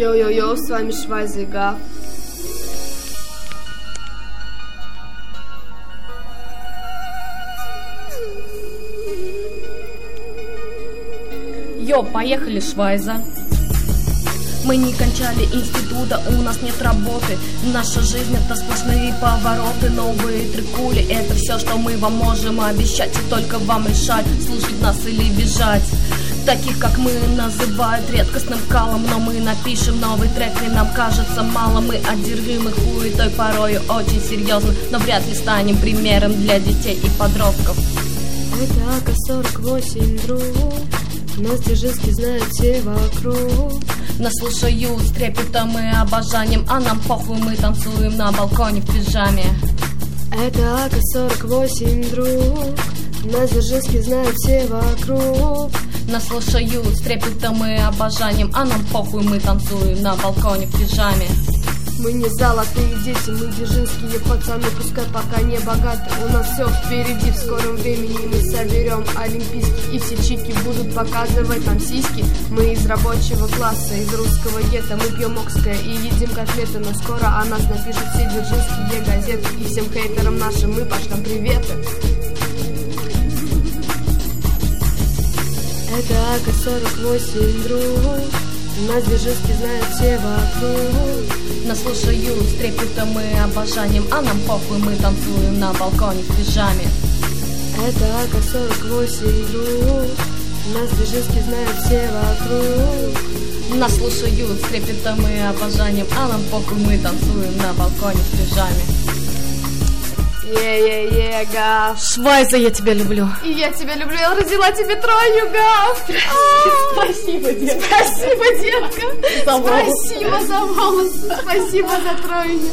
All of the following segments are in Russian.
Йо-йо-йо, с вами Швайза и Гав. Йо, поехали, Швайза. Мы не кончали института, у нас нет работы. Наша жизнь это сплошные повороты, новые трикули. Это все, что мы вам можем обещать, и только вам решать, слушать нас или бежать. Таких, как мы, называют редкостным калом, но мы напишем новый трек, и нам кажется мало. Мы одержимы хуетой порою очень серьезно, но вряд ли станем примером для детей и подростков. Это АК-48, друг, нас Дзержинский знают все вокруг. Нас слушают с трепетом и обожанием, а нам похуй, мы танцуем на балконе в пижаме. Это АК-48, друг, нас Дзержинский знают все вокруг. Нас слушают с трепетом и обожанием, а нам похуй, мы танцуем на балконе в пижаме. Мы не золотые дети, мы дзержинские пацаны, пускай пока не богаты. У нас все впереди, в скором времени мы соберем олимпийский, и все чики будут показывать нам сиськи. Мы из рабочего класса, из русского гетто, мы пьем окское и едим котлеты. Но скоро о нас напишут все дзержинские газеты, и всем хейтерам нашим мы пошлем приветы. Это АК-48, друг, нас Дзержинский знают все вокруг. Нас слушают с трепетом и обожанием, а нам похуй, мы танцуем на балконе в пижаме. Это АК-48, друг, нас Дзержинский знают все вокруг. Нас слушают с трепетом и обожанием, а нам похуй, мы танцуем на балконе в пижаме. Е-е-е, Гав. Швайза, я тебя люблю. И я тебя люблю, я родила тебе тройню, Гав. Спасибо, детка. Спасибо, детка. Спасибо за волосы. Спасибо за тройню.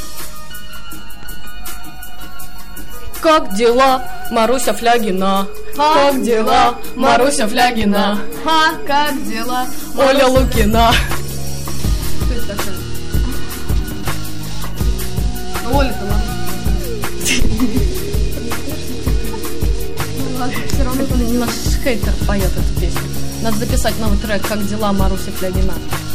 Как дела, Маруся Флягина? Как дела, Маруся Флягина? Как дела, Оля Лукина. Кто это такая? Оля-то ладно. Ну ладно, все равно. Наш хейтер поет эту песню. Надо записать новый трек «Как дела, Маруся Флягина».